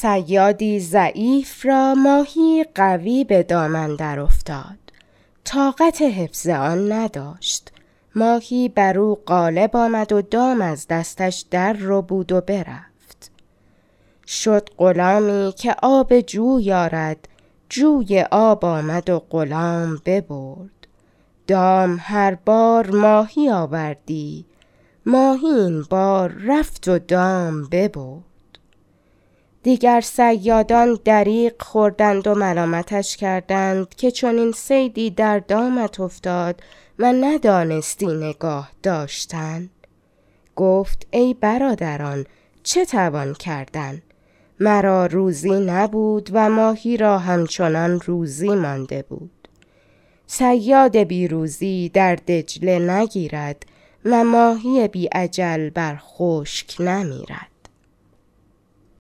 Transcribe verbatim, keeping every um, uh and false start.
صیادی ضعیف را ماهی قوی به دام اندر افتاد. طاقت حفظ آن نداشت. ماهی بر او غالب آمد و دام از دستش در ربود و برفت. شد غلامی که آب جوی آرد، جوی آب آمد و غلام ببرد. دام هر بار ماهی آوردی، ماهی این بار رفت و دام ببرد. دیگر صیادان دریغ خوردند و ملامتش کردند که چنین صیدی در دامت افتاد و ندانستی نگاه داشتن. گفت ای برادران، چه توان کردن؟ مرا روزی نبود و ماهی را همچنان روزی مانده بود. صیاد بی روزی در دجله نگیرد و ماهی بی اجل بر خشک نمیرد.